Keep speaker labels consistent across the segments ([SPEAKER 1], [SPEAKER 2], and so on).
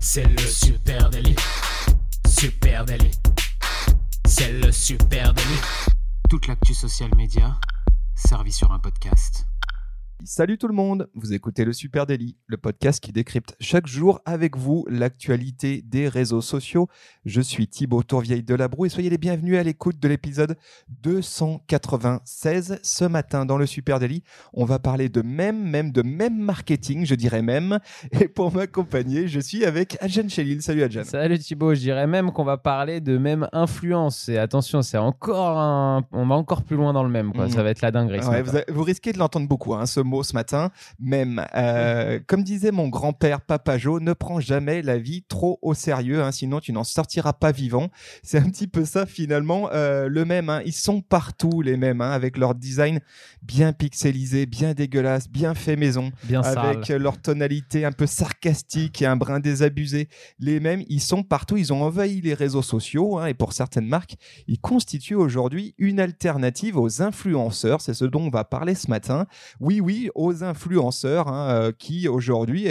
[SPEAKER 1] C'est le Super Daily. Super Daily. C'est le Super Daily. Toute l'actu social média servie sur un podcast.
[SPEAKER 2] Salut tout le monde, vous écoutez le Super Daily, le podcast qui décrypte chaque jour avec vous l'actualité des réseaux sociaux. Je suis Thibaut Tourvieille de Labroue et soyez les bienvenus à l'écoute de l'épisode 296. Ce matin dans le Super Daily, on va parler de mème marketing, je dirais même. Et pour m'accompagner, je suis avec Adjan Chelil. Salut Adjan.
[SPEAKER 3] Salut Thibaut, je dirais même qu'on va parler de mème influence. Et attention, on va encore plus loin dans le mème, quoi. Ça va être la dinguerie.
[SPEAKER 2] Ouais, vous risquez de l'entendre beaucoup, ce mot ce matin, même. Comme disait mon grand-père Papa Jo, ne prends jamais la vie trop au sérieux, sinon tu n'en sortiras pas vivant. C'est un petit peu ça finalement. Le mème, ils sont partout les mèmes, avec leur design bien pixelisé, bien dégueulasse, bien fait maison,
[SPEAKER 3] bien
[SPEAKER 2] avec
[SPEAKER 3] sale.
[SPEAKER 2] leur tonalité un peu sarcastique et un brin désabusé. Les mèmes, ils sont partout, ils ont envahi les réseaux sociaux, et pour certaines marques, ils constituent aujourd'hui une alternative aux influenceurs. C'est ce dont on va parler ce matin. Oui, aux influenceurs qui aujourd'hui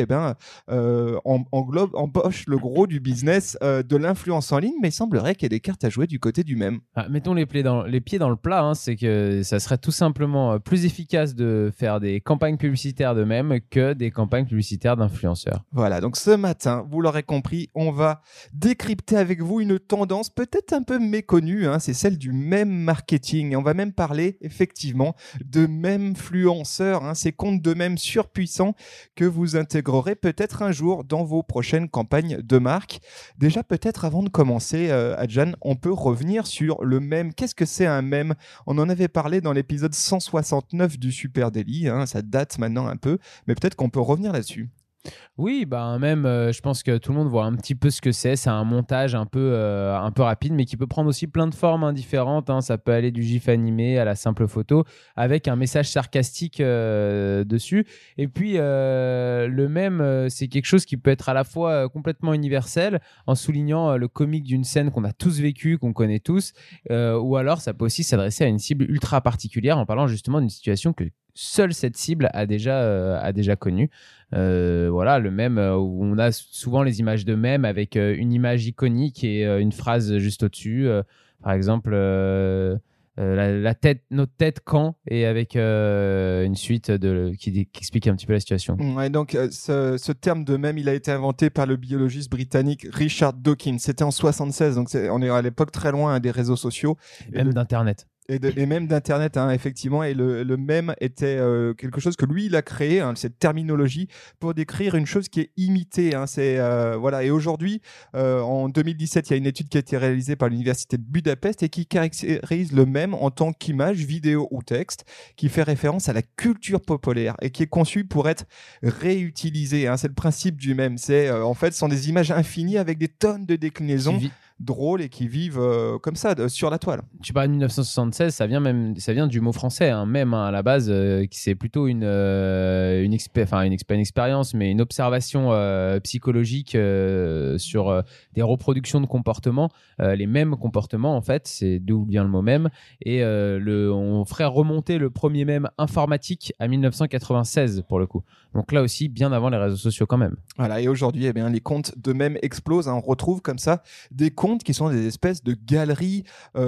[SPEAKER 2] embauchent le gros du business de l'influence en ligne, mais il semblerait qu'il y ait des cartes à jouer du côté du même.
[SPEAKER 3] Mettons les pieds dans le plat, c'est que ça serait tout simplement plus efficace de faire des campagnes publicitaires de mèmes que des campagnes publicitaires d'influenceurs.
[SPEAKER 2] Voilà, donc ce matin, vous l'aurez compris, on va décrypter avec vous une tendance peut-être un peu méconnue, c'est celle du mème marketing. Et on va même parler effectivement de mèmefluenceurs, ces comptes de mèmes surpuissants que vous intégrerez peut-être un jour dans vos prochaines campagnes de marque. Déjà, peut-être avant de commencer, Adjan, on peut revenir sur le mème. Qu'est-ce que c'est un mème ? On en avait parlé dans l'épisode 169 du Super Daily, ça date maintenant un peu, mais peut-être qu'on peut revenir là-dessus.
[SPEAKER 3] Oui, même, je pense que tout le monde voit un petit peu ce que c'est. C'est un montage un peu rapide, mais qui peut prendre aussi plein de formes différentes. Ça peut aller du gif animé à la simple photo, avec un message sarcastique dessus. Et puis, le mème, c'est quelque chose qui peut être à la fois complètement universel, en soulignant le comique d'une scène qu'on a tous vécu, qu'on connaît tous, ou alors ça peut aussi s'adresser à une cible ultra particulière, en parlant justement d'une situation que seule cette cible a déjà connue. Voilà, le mème où on a souvent les images de mème avec une image iconique et une phrase juste au-dessus. Par exemple, notre tête quand, et avec une suite qui explique un petit peu la situation.
[SPEAKER 2] Ouais, donc ce terme de mème, il a été inventé par le biologiste britannique Richard Dawkins. C'était en 76, donc on est à l'époque très loin des réseaux sociaux.
[SPEAKER 3] Même d'Internet.
[SPEAKER 2] Et même d'Internet, effectivement. Et le mème était quelque chose que lui, il a créé, cette terminologie, pour décrire une chose qui est imitée. Voilà. Et aujourd'hui, en 2017, il y a une étude qui a été réalisée par l'Université de Budapest et qui caractérise le mème en tant qu'image, vidéo ou texte, qui fait référence à la culture populaire et qui est conçu pour être réutilisé. C'est le principe du mème. En fait, ce sont des images infinies avec des tonnes de déclinaisons drôles et qui vivent comme ça sur la toile.
[SPEAKER 3] Tu parles de 1976, ça vient du mot français, mème, à la base, qui c'est plutôt une expérience, mais une observation psychologique sur des reproductions de comportements, les mêmes comportements en fait, c'est d'où vient le mot mème. Et on ferait remonter le premier mème informatique à 1996 pour le coup. Donc là aussi, bien avant les réseaux sociaux quand même.
[SPEAKER 2] Voilà, et aujourd'hui, les comptes de mèmes explosent. On retrouve comme ça des comptes qui sont des espèces de galeries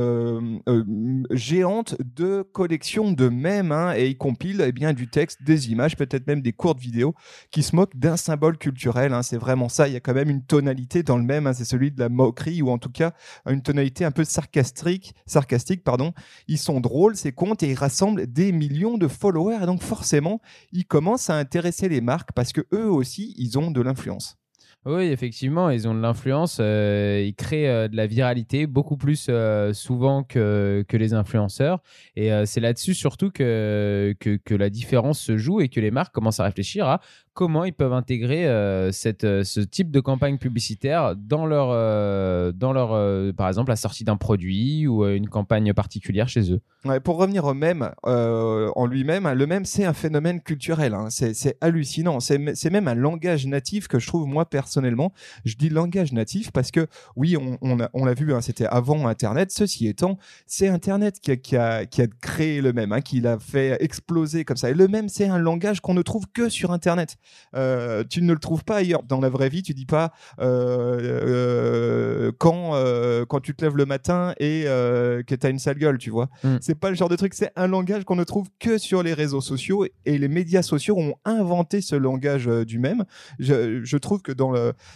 [SPEAKER 2] géantes de collections de mèmes, et ils compilent du texte, des images, peut-être même des courtes vidéos qui se moquent d'un symbole culturel. C'est vraiment ça. Il y a quand même une tonalité dans le mème, c'est celui de la moquerie, ou en tout cas une tonalité un peu sarcastique. Ils sont drôles, ces comptes, et ils rassemblent des millions de followers, et donc forcément, ils commencent à intéresser les marques parce que eux aussi, ils ont de l'influence.
[SPEAKER 3] Oui, effectivement, ils ont de l'influence. Ils créent de la viralité beaucoup plus souvent que les influenceurs. Et c'est là-dessus surtout que la différence se joue et que les marques commencent à réfléchir à comment ils peuvent intégrer ce type de campagne publicitaire dans leur par exemple, la sortie d'un produit ou une campagne particulière chez eux.
[SPEAKER 2] Ouais, pour revenir au mème en lui-même, le mème, c'est un phénomène culturel. C'est hallucinant. C'est même un langage natif que je trouve, moi, personnellement, je dis langage natif parce que, oui, on l'a vu, c'était avant Internet. Ceci étant, c'est Internet qui a créé le mème, qui l'a fait exploser comme ça. Et le mème, c'est un langage qu'on ne trouve que sur Internet. tu ne le trouves pas ailleurs. Dans la vraie vie, tu dis pas quand tu te lèves le matin et que tu as une sale gueule, tu vois. C'est pas le genre de truc, c'est un langage qu'on ne trouve que sur les réseaux sociaux, et les médias sociaux ont inventé ce langage du mème. Je trouve que dans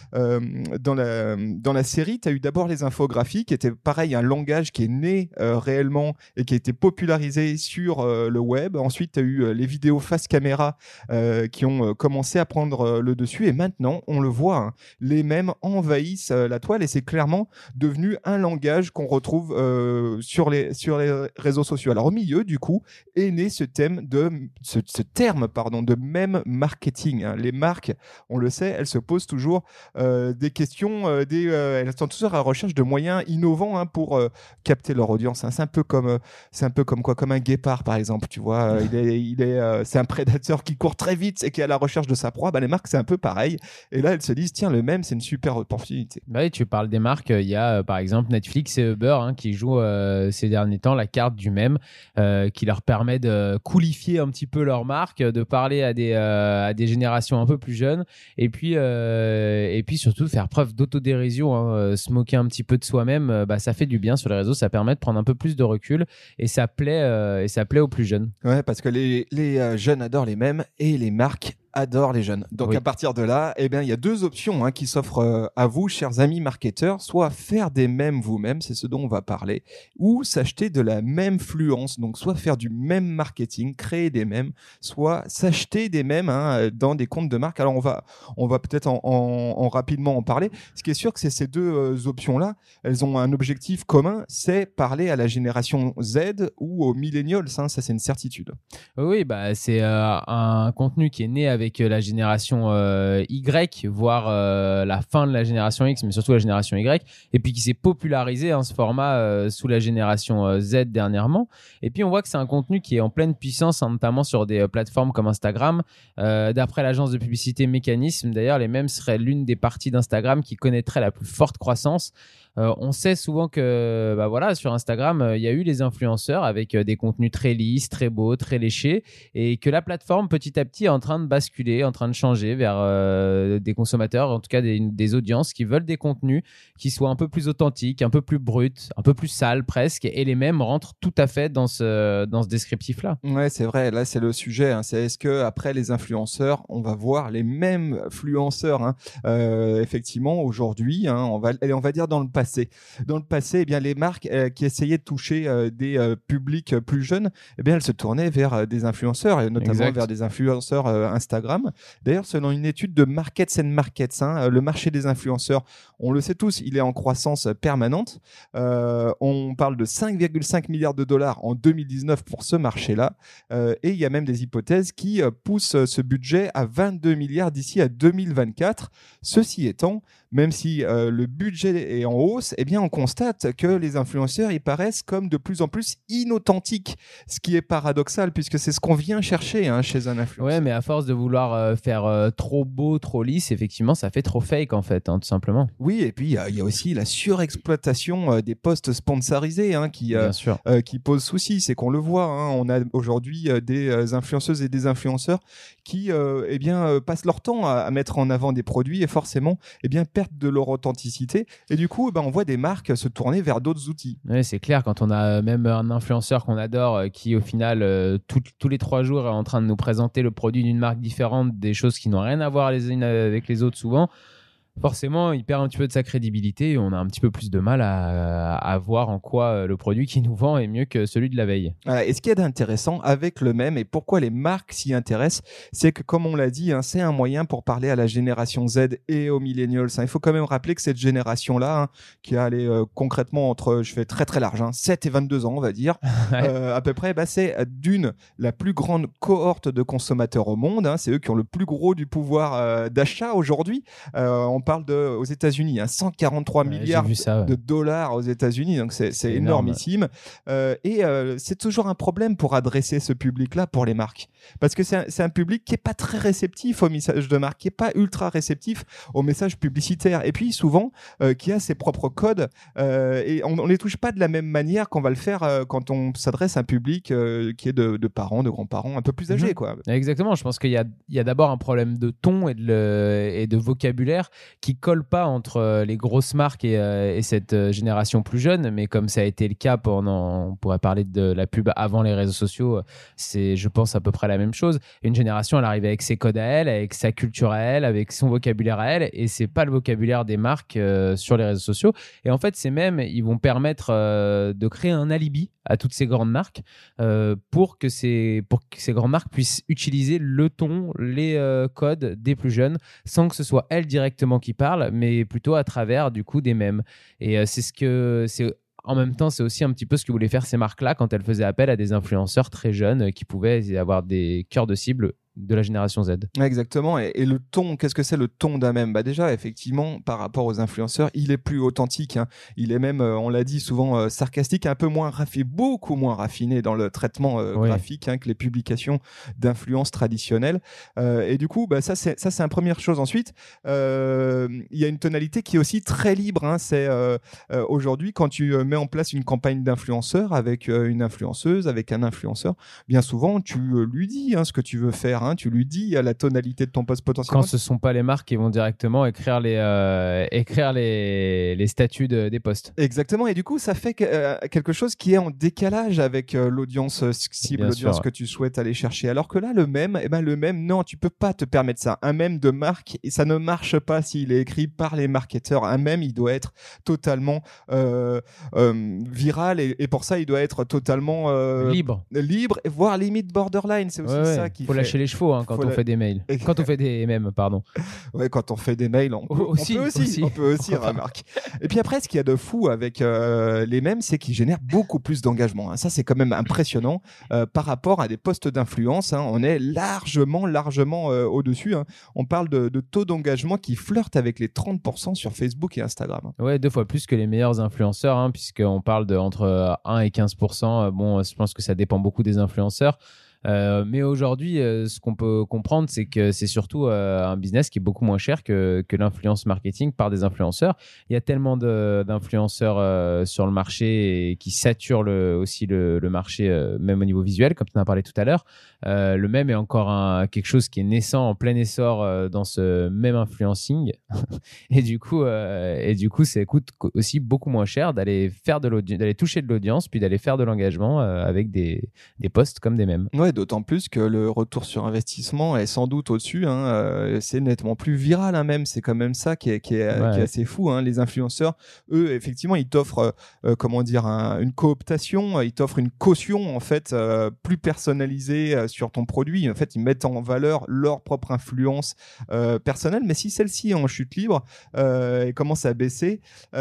[SPEAKER 2] la série, tu as eu d'abord les infographies qui étaient pareil, un langage qui est né réellement et qui a été popularisé sur le web. Ensuite, tu as eu les vidéos face caméra qui ont commencé à prendre le dessus, et maintenant, on le voit, hein, les mèmes envahissent la toile, et c'est clairement devenu un langage qu'on retrouve sur les réseaux sociaux. Alors au milieu, du coup, est né ce terme de mème marketing, hein. Les marques, on le sait, elles se posent toujours des questions, elles sont toujours à la recherche de moyens innovants, hein, pour capter leur audience, hein. C'est un peu comme quoi, comme un guépard par exemple, tu vois. C'est un prédateur qui court très vite et qui est à la recherche de sa proie. Les marques, c'est un peu pareil. Et là, elles se disent, tiens, le mème, c'est une super opportunité.
[SPEAKER 3] Oui, tu parles des marques. Il y a par exemple Netflix et Uber, hein, qui jouent ces derniers temps la carte du mème, qui leur permet de coolifier un petit peu leur marque, de parler à des générations un peu plus jeunes, et puis surtout de faire preuve d'autodérision, hein, se moquer un petit peu de soi-même. Ça fait du bien sur les réseaux, ça permet de prendre un peu plus de recul, et ça plaît aux plus jeunes.
[SPEAKER 2] Ouais, parce que les jeunes adorent les mèmes et les marques adore les jeunes. Donc à partir de là, il y a deux options, hein, qui s'offrent à vous, chers amis marketeurs. Soit faire des mèmes vous-même, c'est ce dont on va parler, ou s'acheter de la mèmefluence. Donc soit faire du mème marketing, créer des mèmes, soit s'acheter des mèmes, hein, dans des comptes de marque. Alors on va peut-être en rapidement en parler. Ce qui est sûr, que c'est ces deux options-là, elles ont un objectif commun, c'est parler à la génération Z ou aux millennials, hein, ça c'est une certitude.
[SPEAKER 3] Oui, c'est un contenu qui est né avec la génération Y, voire la fin de la génération X, mais surtout la génération Y, et puis qui s'est popularisé, hein, ce format sous la génération Z dernièrement. Et puis on voit que c'est un contenu qui est en pleine puissance, hein, notamment sur des plateformes comme Instagram. D'après l'agence de publicité Mécanisme, d'ailleurs, les mèmes seraient l'une des parties d'Instagram qui connaîtrait la plus forte croissance. On sait souvent que sur Instagram, il y a eu les influenceurs avec des contenus très lisses, très beaux, très léchés, et que la plateforme petit à petit est en train de basculer, en train de changer vers des consommateurs, en tout cas des audiences qui veulent des contenus qui soient un peu plus authentiques, un peu plus bruts, un peu plus sales presque, et les mêmes rentrent tout à fait dans ce descriptif-là.
[SPEAKER 2] Ouais, c'est vrai, là c'est le sujet, hein. C'est est-ce que après les influenceurs, on va voir les mêmes influenceurs, hein. Effectivement, aujourd'hui, hein, on va dire dans le passé. Dans le passé, les marques qui essayaient de toucher des publics plus jeunes, elles se tournaient vers des influenceurs, et notamment vers des influenceurs Instagram. D'ailleurs, selon une étude de Markets and Markets, hein, le marché des influenceurs, on le sait tous, il est en croissance permanente. On parle de 5,5 milliards de dollars en 2019 pour ce marché-là. Et il y a même des hypothèses qui poussent ce budget à 22 milliards d'ici à 2024. Ceci étant, même si le budget est en hausse, on constate que les influenceurs, ils paraissent comme de plus en plus inauthentiques, ce qui est paradoxal puisque c'est ce qu'on vient chercher, hein, chez un influenceur.
[SPEAKER 3] Ouais, mais à force de vouloir faire trop beau, trop lisse, effectivement, ça fait trop fake en fait, hein, tout simplement.
[SPEAKER 2] Oui, et puis il y a aussi la surexploitation des posts sponsorisés, hein, qui pose souci. C'est qu'on le voit, hein, on a aujourd'hui des influenceuses et des influenceurs qui passent leur temps à mettre en avant des produits, et forcément perdent de leur authenticité, et du coup on voit des marques se tourner vers d'autres outils.
[SPEAKER 3] Oui, c'est clair, quand on a même un influenceur qu'on adore qui au final tous les 3 jours est en train de nous présenter le produit d'une marque différente, des choses qui n'ont rien à voir les unes avec les autres souvent, forcément, il perd un petit peu de sa crédibilité, et on a un petit peu plus de mal à voir en quoi le produit qu'il nous vend est mieux que celui de la veille.
[SPEAKER 2] Et ce qui est intéressant avec le mème, et pourquoi les marques s'y intéressent, c'est que, comme on l'a dit, hein, c'est un moyen pour parler à la génération Z et aux millennials. Il faut quand même rappeler que cette génération-là, hein, qui a concrètement entre, je fais très très large, 7 et 22 ans, on va dire, à peu près, c'est la plus grande cohorte de consommateurs au monde, hein. C'est eux qui ont le plus gros du pouvoir d'achat aujourd'hui. On parle aux États-Unis, 143 milliards de dollars aux États-Unis, donc c'est énormissime. Et c'est toujours un problème pour adresser ce public-là pour les marques, parce que c'est un public qui est pas très réceptif au message de marque, qui est pas ultra réceptif au message publicitaire, et puis souvent qui a ses propres codes, et on les touche pas de la même manière qu'on va le faire quand on s'adresse à un public qui est de parents, de grands-parents un peu plus âgés, quoi.
[SPEAKER 3] Exactement, je pense qu'il y a d'abord un problème de ton et de vocabulaire qui colle pas entre les grosses marques et cette génération plus jeune, mais comme ça a été le cas on pourrait parler de la pub avant les réseaux sociaux, c'est, je pense, à peu près la même chose. Une génération, elle arrive avec ses codes à elle, avec sa culture à elle, avec son vocabulaire à elle, et c'est pas le vocabulaire des marques sur les réseaux sociaux. Et en fait, ils vont permettre de créer un alibi à toutes ces grandes marques pour que ces grandes marques puissent utiliser le ton, les codes des plus jeunes, sans que ce soit elles directement qui parlent, mais plutôt à travers du coup des mèmes. Et en même temps, c'est aussi un petit peu ce que voulaient faire ces marques-là quand elles faisaient appel à des influenceurs très jeunes qui pouvaient avoir des cœurs de cible de la génération Z.
[SPEAKER 2] Exactement. Et le ton, qu'est-ce que c'est le ton d'un mème ? Déjà, effectivement, par rapport aux influenceurs, il est plus authentique. Il est même, on l'a dit, souvent sarcastique, un peu moins raffiné, beaucoup moins raffiné dans le traitement graphique que les publications d'influence traditionnelles. Et du coup, ça c'est une première chose. Ensuite, il y a une tonalité qui est aussi très libre. C'est aujourd'hui, quand tu mets en place une campagne d'influenceur avec une influenceuse, avec un influenceur, bien souvent, tu lui dis ce que tu veux faire. Tu lui dis à la tonalité de ton post potentiellement.
[SPEAKER 3] Quand ce ne sont pas les marques qui vont directement écrire les statuts des posts.
[SPEAKER 2] Exactement, et du coup ça fait quelque chose qui est en décalage avec l'audience cible, l'audience que tu souhaites aller chercher. Alors que là, le mème, non, tu peux pas te permettre ça. Un mème de marque, et ça ne marche pas s'il est écrit par les marketeurs. Un mème, il doit être totalement viral, et pour ça, il doit être totalement
[SPEAKER 3] libre,
[SPEAKER 2] voire limite borderline. C'est aussi ça qui
[SPEAKER 3] faut lâcher les chevaux quand on fait des mails. Quand on fait des mèmes, pardon.
[SPEAKER 2] Ouais, quand on fait des mails, on peut aussi remarque. Et puis après, ce qu'il y a de fou avec les mèmes, c'est qu'ils génèrent beaucoup plus d'engagement. Ça, c'est quand même impressionnant par rapport à des posts d'influence. On est largement au-dessus. On parle de taux d'engagement qui flirtent avec les 30% sur Facebook et Instagram.
[SPEAKER 3] Ouais, 2 fois plus que les meilleurs influenceurs, puisqu'on parle entre 1 et 15%. Bon, je pense que ça dépend beaucoup des influenceurs. Mais aujourd'hui, ce qu'on peut comprendre, c'est que c'est surtout un business qui est beaucoup moins cher que l'influence marketing par des influenceurs. Il y a tellement d'influenceurs sur le marché et qui saturent aussi le marché, même au niveau visuel, comme tu en as parlé tout à l'heure. Le mème est encore quelque chose qui est naissant, en plein essor dans ce même influencing. et du coup, ça coûte aussi beaucoup moins cher d'aller toucher de l'audience, puis d'aller faire de l'engagement avec des posts comme des mèmes.
[SPEAKER 2] Ouais, d'autant plus que le retour sur investissement est sans doute au-dessus. C'est nettement plus viral, même. C'est quand même ça qui est assez fou. Les influenceurs, eux, effectivement, ils t'offrent une cooptation, ils t'offrent une caution en fait plus personnalisée sur ton produit. En fait, ils mettent en valeur leur propre influence personnelle, mais si celle-ci est en chute libre et commence à baisser,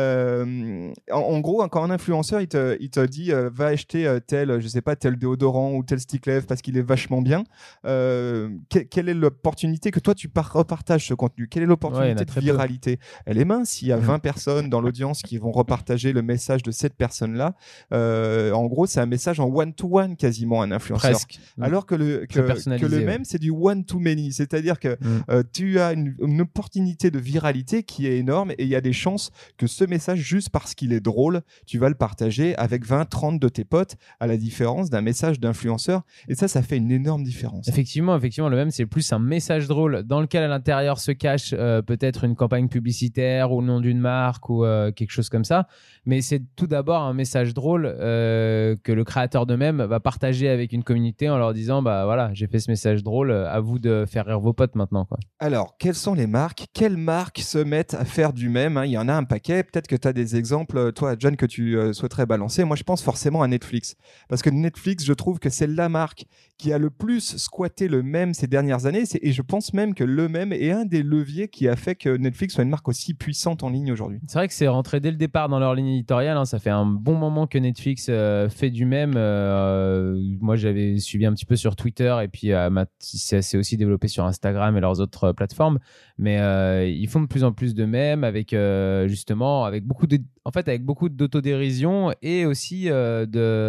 [SPEAKER 2] en gros, quand un influenceur il te dit va acheter tel déodorant ou tel stick lèvres parce qu'il est vachement bien, quelle est l'opportunité que toi tu repartages ce contenu? Quelle est l'opportunité de viralité? Elle est mince. Il y a 20 personnes dans l'audience qui vont repartager le message de cette personne-là. En gros, c'est un message en one-to-one quasiment, un influenceur.
[SPEAKER 3] Presque.
[SPEAKER 2] Alors que le même, c'est du one-to-many. C'est-à-dire que tu as une opportunité de viralité qui est énorme, et il y a des chances que ce message, juste parce qu'il est drôle, tu vas le partager avec 20-30 de tes potes, à la différence d'un message d'influenceur. Et ça fait une énorme différence.
[SPEAKER 3] Effectivement, le même, c'est plus un message drôle dans lequel à l'intérieur se cache peut-être une campagne publicitaire ou le nom d'une marque ou quelque chose comme ça. Mais c'est tout d'abord un message drôle que le créateur de mème va partager avec une communauté en leur disant voilà, j'ai fait ce message drôle, à vous de faire rire vos potes maintenant, quoi.
[SPEAKER 2] Alors, quelles sont les marques? Quelles marques se mettent à faire du mème? Il y en a un paquet. Peut-être que tu as des exemples, toi, John, que tu souhaiterais balancer. Moi, je pense forcément à Netflix. Parce que Netflix, je trouve que c'est la marque qui a le plus squatté le mème ces dernières années. Et je pense même que le mème est un des leviers qui a fait que Netflix soit une marque aussi puissante en ligne aujourd'hui.
[SPEAKER 3] C'est vrai que c'est rentré dès le départ dans leur ligne éditoriale. Ça fait un bon moment que Netflix fait du mème. Moi, j'avais suivi un petit peu sur Twitter et puis c'est aussi développé sur Instagram et leurs autres plateformes. Mais ils font de plus en plus de mèmes avec justement avec beaucoup d'autodérision et aussi de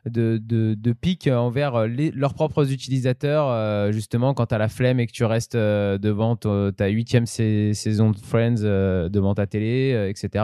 [SPEAKER 3] pique envers leurs propres utilisateurs, justement quand tu as la flemme et que tu restes devant ta 8e saison de Friends devant ta télé, etc.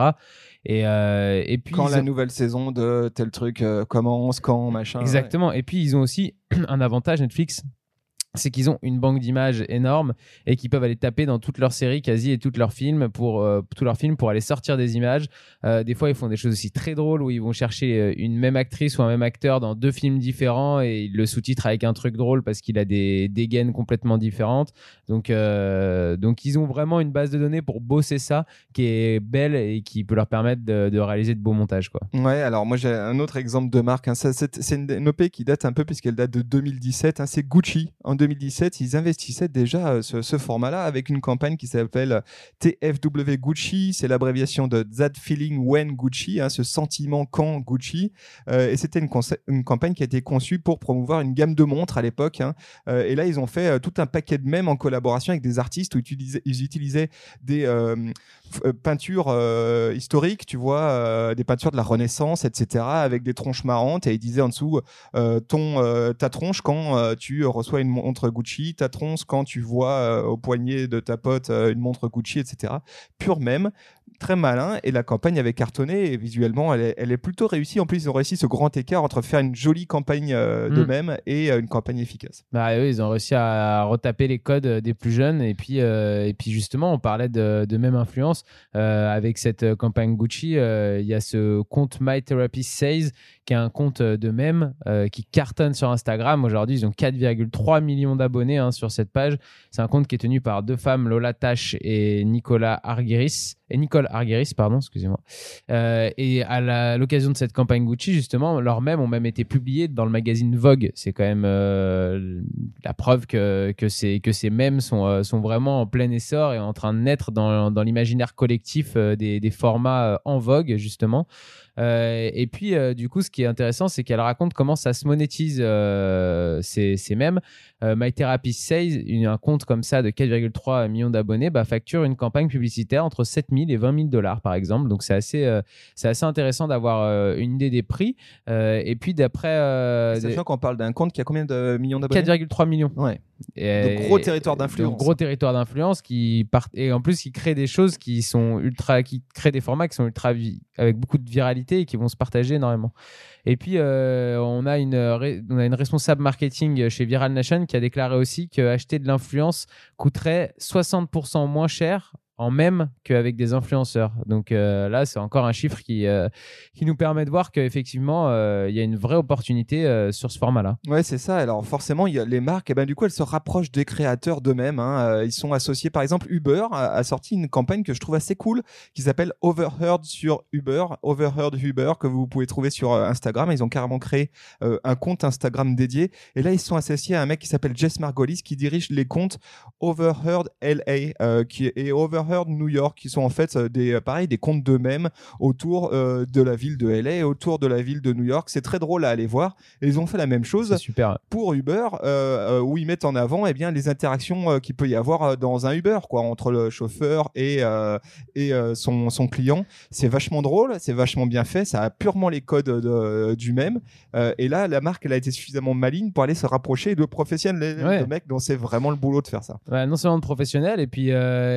[SPEAKER 3] Et puis
[SPEAKER 2] quand la nouvelle saison de tel truc commence, quand machin.
[SPEAKER 3] Exactement. Ouais. Et puis ils ont aussi un avantage, Netflix, c'est qu'ils ont une banque d'images énorme et qu'ils peuvent aller taper dans toutes leurs séries quasi et tous leurs films pour aller sortir des images. Des fois, ils font des choses aussi très drôles où ils vont chercher une même actrice ou un même acteur dans 2 films différents et ils le sous-titrent avec un truc drôle parce qu'il a des dégaines complètement différentes. Donc, ils ont vraiment une base de données pour bosser ça qui est belle et qui peut leur permettre de réaliser de beaux montages, quoi.
[SPEAKER 2] Ouais, alors moi, j'ai un autre exemple de marque. C'est une OP qui date un peu puisqu'elle date de 2017. C'est Gucci. En 2017, ils investissaient déjà ce format-là avec une campagne qui s'appelle TFW Gucci. C'est l'abréviation de That Feeling When Gucci, ce sentiment quand Gucci. Et c'était une campagne qui a été conçue pour promouvoir une gamme de montres à l'époque. Et là, ils ont fait tout un paquet de mèmes en collaboration avec des artistes où ils utilisaient des peintures historiques, tu vois, des peintures de la Renaissance, etc., avec des tronches marrantes. Et ils disaient en dessous ta tronche quand tu reçois une montre Gucci, ta tronche quand tu vois au poignet de ta pote une montre Gucci, etc. Pur mème, très malin, et la campagne avait cartonné et visuellement elle est plutôt réussie. En plus, ils ont réussi ce grand écart entre faire une jolie campagne de mème et une campagne efficace.
[SPEAKER 3] Bah oui, ils ont réussi à retaper les codes des plus jeunes et puis justement on parlait de même influence avec cette campagne Gucci. Il y a ce compte My Therapist Says qui est un compte de mèmes qui cartonne sur Instagram. Aujourd'hui, ils ont 4,3 millions d'abonnés sur cette page. C'est un compte qui est tenu par 2 femmes, Lola Tache et Nicole Argueris, excusez-moi. Et à l'occasion de cette campagne Gucci, justement, leurs mèmes ont même été publiés dans le magazine Vogue. C'est quand même la preuve que ces mèmes sont vraiment en plein essor et en train de naître dans l'imaginaire collectif des formats en vogue, justement. Et puis, du coup, ce qui est intéressant, c'est qu'elle raconte comment ça se monétise ces mèmes. My Therapist Says, un compte comme ça de 4,3 millions d'abonnés, facture une campagne publicitaire entre 7 000 et 20 000 $, par exemple. Donc, c'est assez intéressant d'avoir une idée des prix. Et puis, d'après...
[SPEAKER 2] Sachant qu'on parle d'un compte qui a combien de millions d'abonnés ?
[SPEAKER 3] 4,3 millions.
[SPEAKER 2] Ouais. De gros territoires d'influence.
[SPEAKER 3] De gros territoires d'influence et en plus qui créent des choses qui créent des formats qui sont avec beaucoup de viralité et qui vont se partager énormément. Et puis on a une responsable marketing chez Viral Nation qui a déclaré aussi qu'acheter de l'influence coûterait 60% moins cher en même qu'avec des influenceurs. Donc là, c'est encore un chiffre qui nous permet de voir qu'effectivement, il y a une vraie opportunité sur ce format-là.
[SPEAKER 2] Ouais, c'est ça. Alors forcément, les marques, du coup, elles se rapprochent des créateurs d'eux-mêmes. Ils sont associés. Par exemple, Uber a sorti une campagne que je trouve assez cool qui s'appelle Overheard sur Uber. Overheard Uber, que vous pouvez trouver sur Instagram. Ils ont carrément créé un compte Instagram dédié. Et là, ils sont associés à un mec qui s'appelle Jess Margolis qui dirige les comptes Overheard LA et Overheard New York, qui sont en fait des comptes d'eux-mêmes autour de la ville de LA et autour de la ville de New York. C'est très drôle à aller voir. Et ils ont fait la même chose pour Uber, où ils mettent en avant les interactions qu'il peut y avoir dans un Uber, entre le chauffeur et son client. C'est vachement drôle, c'est vachement bien fait, ça a purement les codes du même. Et là, la marque, elle a été suffisamment maligne pour aller se rapprocher de professionnels, de mecs dont c'est vraiment le boulot de faire ça.
[SPEAKER 3] Ouais, non seulement de professionnels, et puis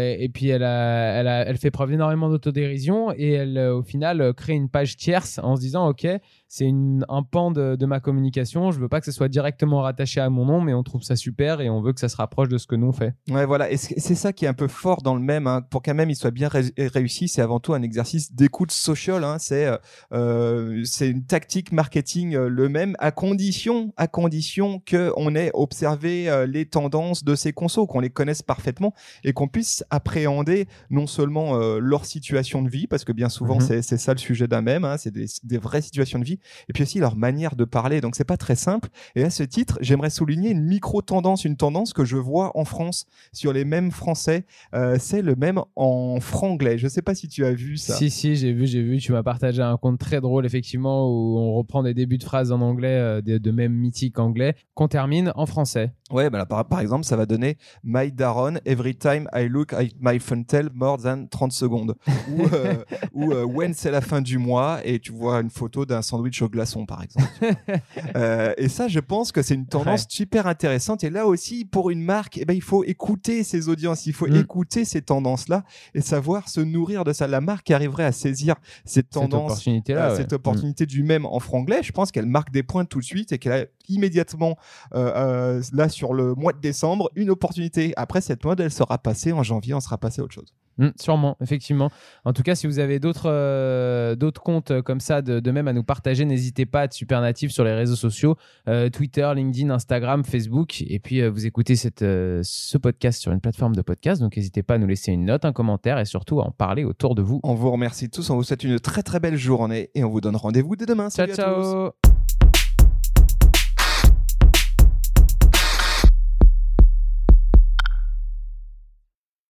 [SPEAKER 3] elle fait preuve d'énormément d'autodérision et elle, au final, crée une page tierce en se disant ok, c'est un pan de ma communication, je veux pas que ce soit directement rattaché à mon nom, mais on trouve ça super et on veut que ça se rapproche de ce que nous on fait.
[SPEAKER 2] Ouais, voilà, et c'est ça qui est un peu fort dans le mème, pour qu'un mème il soit bien réussi, c'est avant tout un exercice d'écoute social, c'est une tactique marketing, le mème, à condition que on ait observé les tendances de ces consos, qu'on les connaisse parfaitement et qu'on puisse appréhender non seulement leur situation de vie, parce que bien souvent c'est ça le sujet d'un mème, c'est des vraies situations de vie, stratégie et puis aussi leur manière de parler. Donc c'est pas très simple. Et à ce titre, j'aimerais souligner une micro-tendance, une tendance que je vois en France sur les mèmes français. C'est le mème en franglais. Je sais pas si tu as vu ça.
[SPEAKER 3] Si, j'ai vu. Tu m'as partagé un compte très drôle, effectivement, où on reprend des débuts de phrases en anglais, de mèmes mythiques anglais, qu'on termine en français.
[SPEAKER 2] Ouais, bah là, par exemple, ça va donner My Daron, every time I look at my fontel more than 30 secondes. ou when c'est la fin du mois et tu vois une photo d'un sandwich au glaçon, par exemple. Et ça, je pense que c'est une tendance super intéressante. Et là aussi, pour une marque, il faut écouter ses audiences, il faut écouter ces tendances-là et savoir se nourrir de ça. La marque arriverait à saisir cette tendance, cette opportunité du mème en franglais. Je pense qu'elle marque des points tout de suite et qu'elle a immédiatement, là, sur le mois de décembre, une opportunité. Après, cette mode, elle sera passée en janvier, on sera passé à autre chose.
[SPEAKER 3] Sûrement, effectivement. En tout cas, si vous avez d'autres comptes comme ça, de même à nous partager, n'hésitez pas à être super natif sur les réseaux sociaux, Twitter, LinkedIn, Instagram, Facebook. Et puis, vous écoutez ce podcast sur une plateforme de podcast. Donc, n'hésitez pas à nous laisser une note, un commentaire et surtout à en parler autour de vous.
[SPEAKER 2] On vous remercie tous. On vous souhaite une très, très belle journée et on vous donne rendez-vous dès demain.
[SPEAKER 3] Ciao, ciao.